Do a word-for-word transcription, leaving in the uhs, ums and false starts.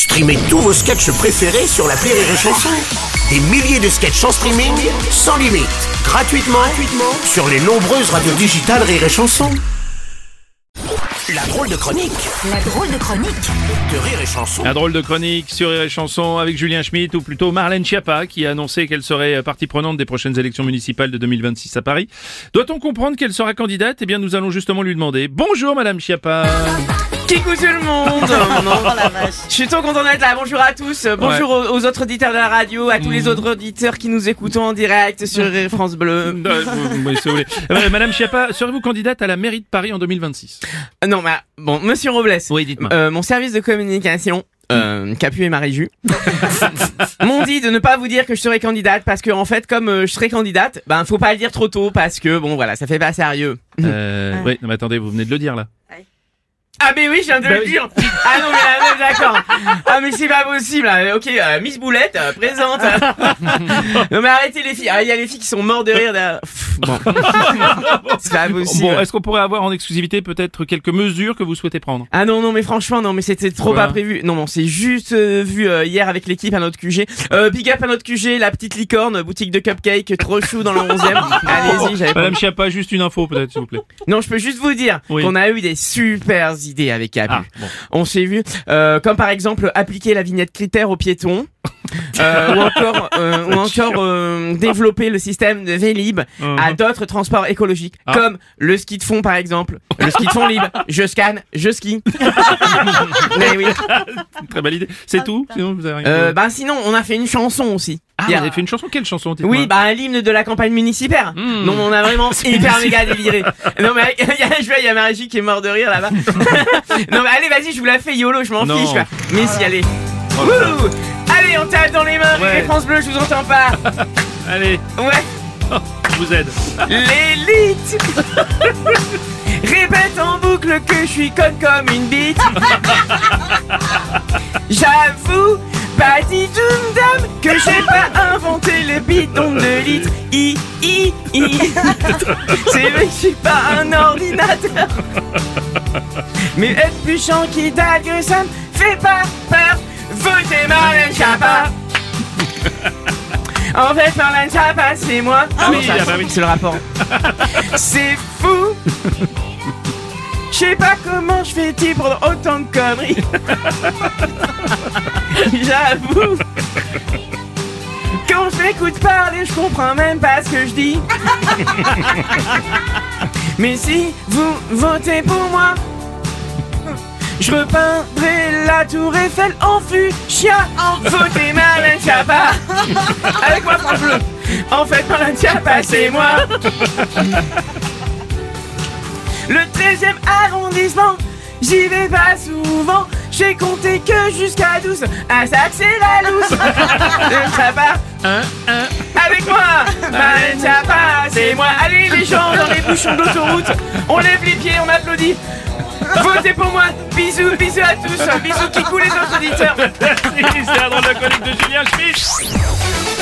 Streamez tous vos sketchs préférés sur l'appli Rire et Chanson. Des milliers de sketchs en streaming, sans limite, gratuitement, gratuitement sur les nombreuses radios digitales Rire et Chanson. La drôle de chronique. La drôle de chronique de Rire et Chanson. La drôle de chronique sur Rire et Chanson avec Julien Schmitt, ou plutôt Marlène Schiappa, qui a annoncé qu'elle serait partie prenante des prochaines élections municipales de deux mille vingt-six à Paris. Doit-on comprendre qu'elle sera candidate? Eh bien, nous allons justement lui demander. Bonjour, Madame Schiappa. Coucou tout le monde. Non. Je suis trop content d'être là. Bonjour à tous. Bonjour Ouais. aux, aux autres auditeurs de la radio, à tous Mmh. les autres auditeurs qui nous écoutent en direct sur Rire France Bleu. Euh, oui, si vous voulez. Euh, Madame Schiappa, serez-vous candidate à la mairie de Paris en deux mille vingt-six? Euh, Non, mais bon, Monsieur Robles. Oui, dites-moi. Euh, mon service de communication, euh, Capu et Marie-Ju, m'ont dit de ne pas vous dire que je serai candidate parce que en fait, comme euh, je serai candidate, ben faut pas le dire trop tôt parce que bon voilà, ça fait pas sérieux. Euh, oui, non mais attendez, vous venez de le dire là. Ah mais oui, je viens de Bah le oui. dire. Ah non mais ah, non, d'accord. Ah mais c'est pas possible. Ah, ok, euh, Miss Boulette euh, présente. Non mais arrêtez les filles. Ah, il y a les filles qui sont mortes de rire. derrière. Pff, Bon, c'est pas possible. Bon, est-ce qu'on pourrait avoir en exclusivité peut-être quelques mesures que vous souhaitez prendre? Ah non non mais franchement non mais c'était trop Quoi pas prévu. Non non c'est juste euh, vu euh, hier avec l'équipe à notre Q G. Euh, big up à notre Q G, la petite licorne, boutique de cupcake, trop chou dans le onzième. Allez-y, j'avais pas. Madame Schiappa, juste une info peut-être, s'il vous plaît. Non je peux juste vous dire Oui. qu'on a eu des super idées avec Capu. Ah, bon. On s'est vu, euh, comme par exemple appliquer la vignette critère aux piétons, euh, ou encore, euh, ou encore euh, développer le système de Vélib Uh-huh. à d'autres transports écologiques, Ah. comme le ski de fond par exemple. Le ski de fond libre, je scanne, je skie. Mais oui. Très belle idée. C'est tout? Sinon vous avez rien. Euh, bah sinon, on a fait une chanson aussi. ah, Il y vous a- avez fait une chanson? Quelle chanson? Dites-moi. Oui, bah l'hymne de la campagne municipale. Hmm. Non, on a vraiment hyper méga déliré. Non mais il y a, je vois, il y a Marie qui est mort de rire là-bas. Non mais allez, vas-y, je vous la fais YOLO, je m'en Non. fiche. Quoi. Mais si, allez. Oh là là. Wouh. Allez, on tape dans les mains. Ouais. Rire et France Bleu, je vous entends pas. Allez, Ouais. je vous aide. L'élite. Répète en boucle que je suis conne comme une bite. J'avoue, pas dit d'une dame que j'ai pas inventé le bidon de litre. I, I, I. C'est vrai que je suis pas un ordinateur. Mais être plus chiant qui dague, ça me fait pas peur. Votez Marlène Schiappa. En fait, Marlène Schiappa, c'est moi. Ah oui, ça, ah bah oui. c'est le rapport. C'est fou. Je sais pas comment je fais-il pour autant de conneries. J'avoue. Quand je m'écoute parler, je comprends même pas ce que je dis. Mais si vous votez pour moi, je repeindrai la tour Eiffel en fuchsia. Votez Marlène Schiappa. Avec moi, France Bleu. En fait, Marlène Schiappa, c'est moi. Le treizième arrondissement, j'y vais pas souvent. J'ai compté que jusqu'à douze. Ah, ça c'est la loose. Marlène Schiappa. Un, un. Avec moi, Marlène Schiappa, c'est moi. Allez les gens dans les bouchons d'autoroute, on lève les pieds, on applaudit. Votez pour moi. Bisous, bisous à tous. Bisous qui coulent les autres auditeurs. C'est la drôle de chronique de Julien Schmitt.